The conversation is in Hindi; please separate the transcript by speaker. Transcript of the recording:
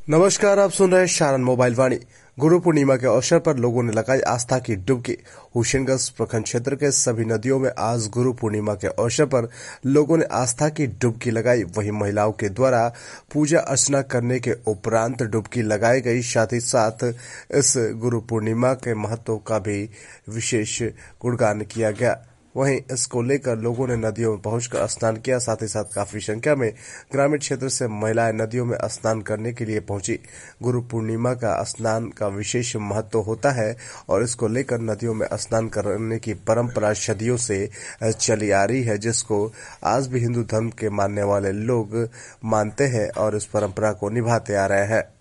Speaker 1: नमस्कार, आप सुन रहे हैं शारन मोबाइल वाणी। गुरु पूर्णिमा के अवसर पर लोगों ने लगाई आस्था की डुबकी। होशंगाबाद प्रखंड क्षेत्र के सभी नदियों में आज गुरु पूर्णिमा के अवसर पर लोगों ने आस्था की डुबकी लगाई। वहीं महिलाओं के द्वारा पूजा अर्चना करने के उपरांत डुबकी लगाई गई। साथ ही साथ इस गुरु पूर्णिमा के महत्व का भी विशेष गुणगान किया गया। वहीं इसको लेकर लोगों ने नदियों में पहुंचकर स्नान किया। साथ ही साथ काफी संख्या में ग्रामीण क्षेत्र से महिलाएं नदियों में स्नान करने के लिए पहुंची। गुरु पूर्णिमा का स्नान का विशेष महत्व होता है और इसको लेकर नदियों में स्नान करने की परंपरा सदियों से चली आ रही है, जिसको आज भी हिंदू धर्म के मानने वाले लोग मानते हैं और इस परंपरा को निभाते आ रहे हैं।